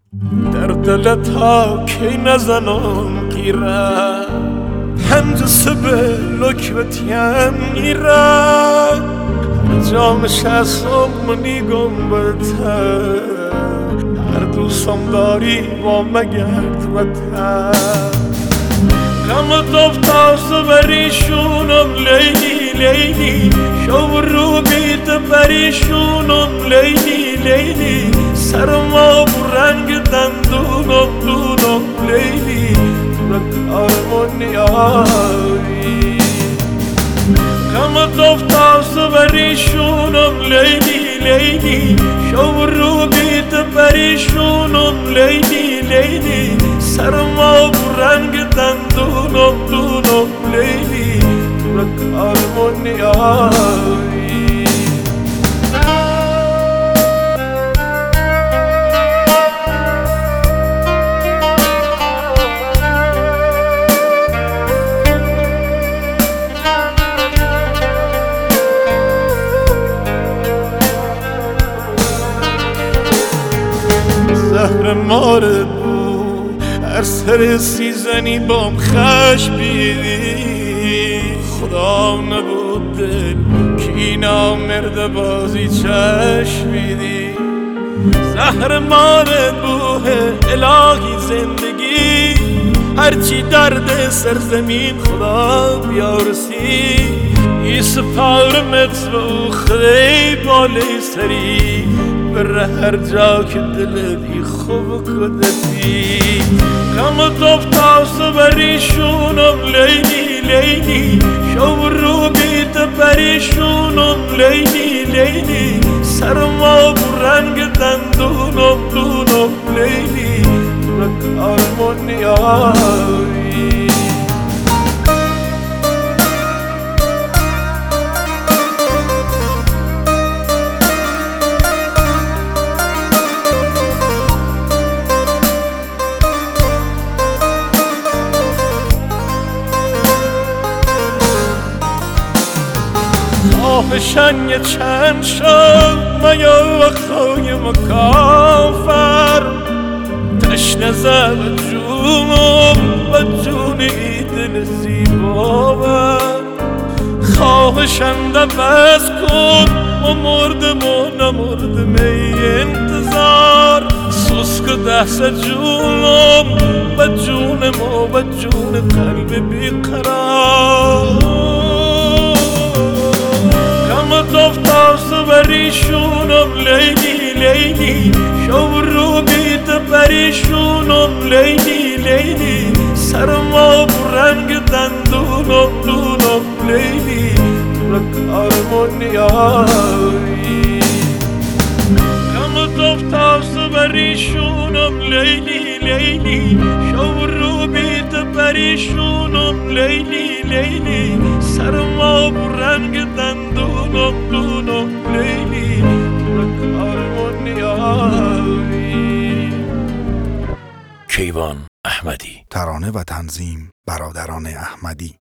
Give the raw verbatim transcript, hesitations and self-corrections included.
در دلت ها کی نزنم قیره هنجسه به لکوتیم میره جامش هستم منی گنبته هر دوستم داری با مگرد وطن غم دفتاز بریشونم لیلی لیلی شو رو بیت بریشونم لیلی لیلی سرما و رنگ دندونم دونم لیلی تو کارمونیایی غم دفتاز بریشونم لیلی لیلی شو رو بیت بریشونم لیلی لیلی سرما و رنگ دندونم دونم لیلی تو کارمونیایی زهر مارد بود هر سر سیزنی بام خش بیدی خدا نبود دل کی نامرد بازی چشمیدی زهر مارد بود الهی زندگی هرچی درد سرزمین خدا بیارسی ای سپارمت رو خدای بالی سری بر هر جا که دلت خوب کدتی غم دفتاز بریشونم لیلی لیلی شو رو بیت بریشونم لیلی لیلی سرما و رنگ دندونم دونم لیلی تو کارمونیایی خواهشن یه چند شد میا و خوی مکافر تشنه زد جونم و جون ای دل زیباور خواهشن ده بس کن و مردم و نمردم ای انتظار سوسک دست جونم و جونم و جون قلب بیقرار دفتاز بریشونم لیلی لیلی شو رو بیت بریشونم لیلی لیلی سرما و رنگ دندونم دونم لیلی تو کارمونیایی غم دفتاز بریشونم لیلی لیلی شو رو بیت بریشونم لیلی لیلی سرما و رنگ دندونم دونم لیلی تو کارمونیایی. کیوان احمدی. ترانه و تنظیم برادران احمدی.